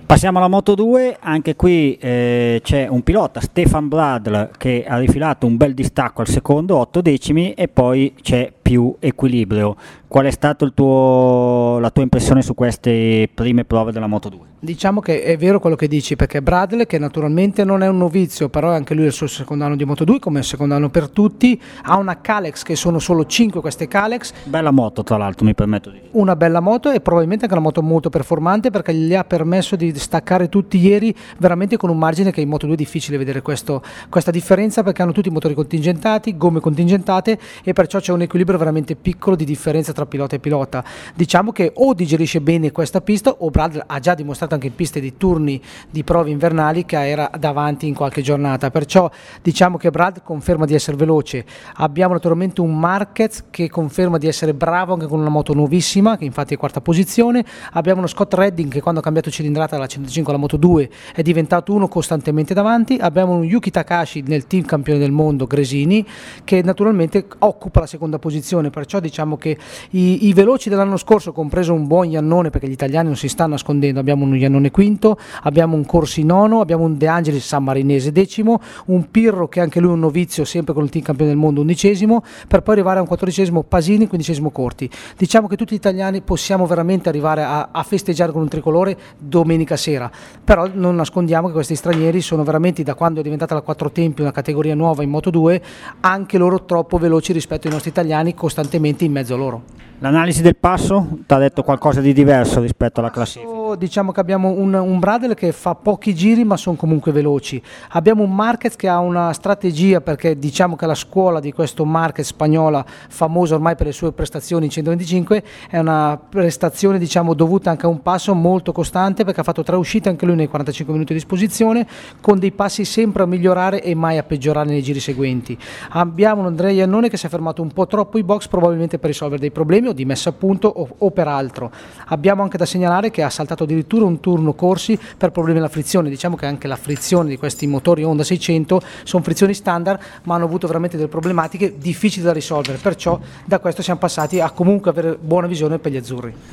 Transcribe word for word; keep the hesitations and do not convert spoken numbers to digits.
Passiamo alla Moto due, anche qui eh, c'è un pilota, Stefan Bradl, che ha rifilato un bel distacco al secondo, otto decimi, e poi c'è più equilibrio. Qual è stata la tua impressione su queste prime prove della Moto due? Diciamo che è vero quello che dici, perché Bradl, che naturalmente non è un novizio, però anche lui è il suo secondo anno di Moto due, come il secondo anno per tutti, ha una Kalex, che sono solo cinque queste Kalex. Bella moto, tra l'altro, mi permetto di dire. Una bella moto, e probabilmente anche una moto molto performante, perché gli ha permesso di staccare tutti ieri veramente con un margine che in Moto due è difficile vedere questo, questa differenza, perché hanno tutti i motori contingentati, gomme contingentate, e perciò c'è un equilibrio veramente piccolo di differenza tra pilota e pilota. Diciamo che o digerisce bene questa pista, o Bradl ha già dimostrato anche in piste di turni di prove invernali che era davanti in qualche giornata, perciò diciamo che Bradl conferma di essere veloce. Abbiamo naturalmente un Marquez che conferma di essere bravo anche con una moto nuovissima, che infatti è quarta posizione. Abbiamo uno Scott Redding che quando ha cambiato cilindrata dalla centocinque alla Moto due è diventato uno costantemente davanti. Abbiamo un Yuki Takashi nel team campione del mondo Gresini, che naturalmente occupa la seconda posizione, perciò diciamo che i, i veloci dell'anno scorso, compreso un buon Iannone, perché gli italiani non si stanno nascondendo, abbiamo un Iannone quinto, abbiamo un Corsi nono, abbiamo un De Angelis sammarinese decimo, un Pirro che anche lui è un novizio sempre con il team campione del mondo undicesimo, per poi arrivare a un quattordicesimo Pasini, quindicesimo Corti. Diciamo che tutti gli italiani possiamo veramente arrivare a, a festeggiare con un tricolore domenica sera, però non nascondiamo che questi stranieri sono veramente, da quando è diventata la quattro tempi una categoria nuova in Moto due, anche loro troppo veloci rispetto ai nostri italiani, costantemente in mezzo a loro. L'analisi del passo ti ha detto qualcosa di diverso rispetto alla classifica? Diciamo che abbiamo un, un Bradl che fa pochi giri ma sono comunque veloci, abbiamo un Marquez che ha una strategia, perché diciamo che la scuola di questo Marquez spagnola, famosa ormai per le sue prestazioni in centoventicinque, è una prestazione diciamo dovuta anche a un passo molto costante, perché ha fatto tre uscite anche lui nei quarantacinque minuti a disposizione, con dei passi sempre a migliorare e mai a peggiorare nei giri seguenti. Abbiamo un Andrea Iannone che si è fermato un po' troppo in box, probabilmente per risolvere dei problemi o di messa a punto o, o per altro. Abbiamo anche da segnalare che ha saltato addirittura un turno Corsi per problemi alla frizione. Diciamo che anche la frizione di questi motori Honda seicento sono frizioni standard, ma hanno avuto veramente delle problematiche difficili da risolvere, perciò da questo siamo passati a comunque avere buona visione per gli azzurri.